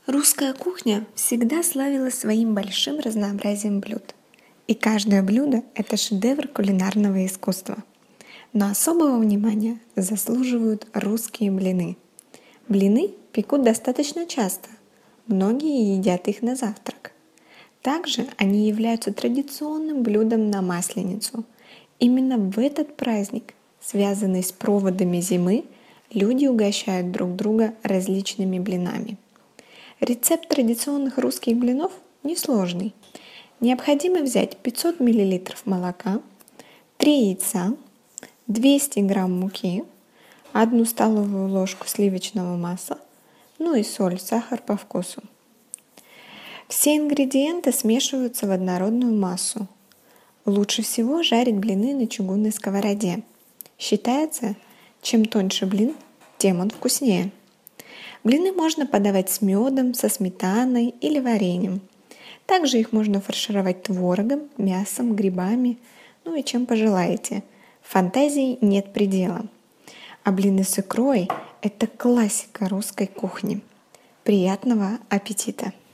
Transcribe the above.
Русская кухня всегда славилась своим большим разнообразием блюд. И каждое блюдо – это шедевр кулинарного искусства. Но особого внимания заслуживают русские блины. Блины пекут достаточно часто. Многие едят их на завтрак. Также они являются традиционным блюдом на Масленицу. Именно в этот праздник, связанный с проводами зимы, люди угощают друг друга различными блинами. Рецепт традиционных русских блинов несложный. Необходимо взять 500 мл молока, 3 яйца, 200 г муки, 1 столовую ложку сливочного масла, ну и соль, сахар по вкусу. Все ингредиенты смешиваются в однородную массу. Лучше всего жарить блины на чугунной сковороде. Считается, чем тоньше блин, тем он вкуснее. Блины можно подавать с медом, со сметаной или вареньем. Также их можно фаршировать творогом, мясом, грибами, ну и чем пожелаете. Фантазии нет предела. А блины с икрой – это классика русской кухни. Приятного аппетита!